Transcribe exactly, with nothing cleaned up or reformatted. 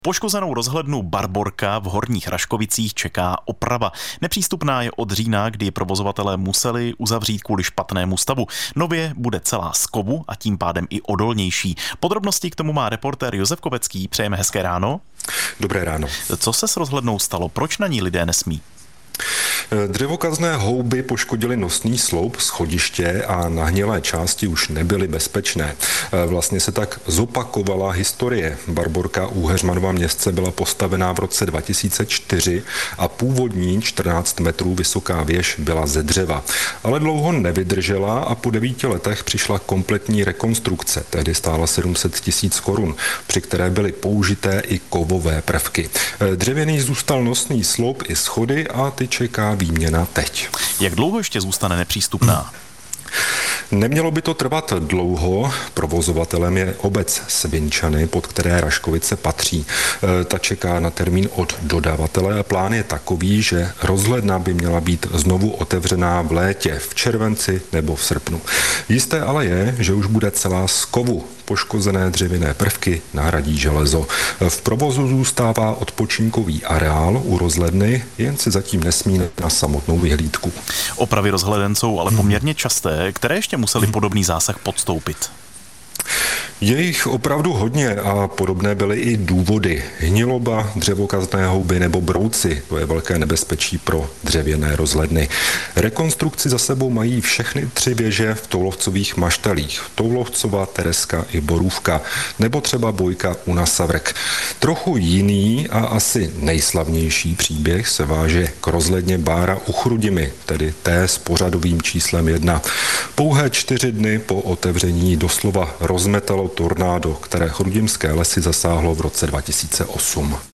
Poškozenou rozhlednu Barborka v Horních Raškovicích čeká oprava. Nepřístupná je od října, kdy provozovatelé museli uzavřít kvůli špatnému stavu. Nově bude celá z kovu a tím pádem i odolnější. Podrobnosti k tomu má reportér Josef Kovecký. Přejeme hezké ráno. Dobré ráno. Co se s rozhlednou stalo? Proč na ní lidé nesmí? Dřevokazné houby poškodily nosný sloup schodiště a nahnělé části už nebyly bezpečné. Vlastně se tak zopakovala historie. Barborka u Heřmanova Městce byla postavená v roce dva tisíce čtyři a původní čtrnáct metrů vysoká věž byla ze dřeva. Ale dlouho nevydržela a po devíti letech přišla kompletní rekonstrukce. Tehdy stála sedm set tisíc korun, při které byly použité i kovové prvky. Dřevěný zůstal nosný sloup i schody a ty čeká výměna teď. Jak dlouho ještě zůstane nepřístupná? Nemělo by to trvat dlouho. Provozovatelem je obec Svinčany, pod které Raškovice patří. Ta čeká na termín od dodavatele a plán je takový, že rozhledna by měla být znovu otevřená v létě, v červenci nebo v srpnu. Jisté ale je, že už bude celá z kovu. Poškozené dřevěné prvky nahradí železo. V provozu zůstává odpočinkový areál u rozhledny, jen se zatím nesmí na samotnou vyhlídku. Opravy rozhleden jsou ale poměrně časté. Které ještě museli podobný zásah podstoupit? Je jich opravdu hodně a podobné byly i důvody. Hniloba, dřevokazné houby nebo brouci, to je velké nebezpečí pro dřevěné rozhledny. Rekonstrukci za sebou mají všechny tři věže v Toulovcových maštalích. Toulovcova, Tereska i Borůvka, nebo třeba Bojka u Nasavrk. Trochu jiný a asi nejslavnější příběh se váže k rozhledně Bára u Chrudimi, tedy té s pořadovým číslem jedna. Pouhé čtyři dny po otevření doslova rozmetalo tornádo, které chrudimské lesy zasáhlo v roce dva tisíce osm.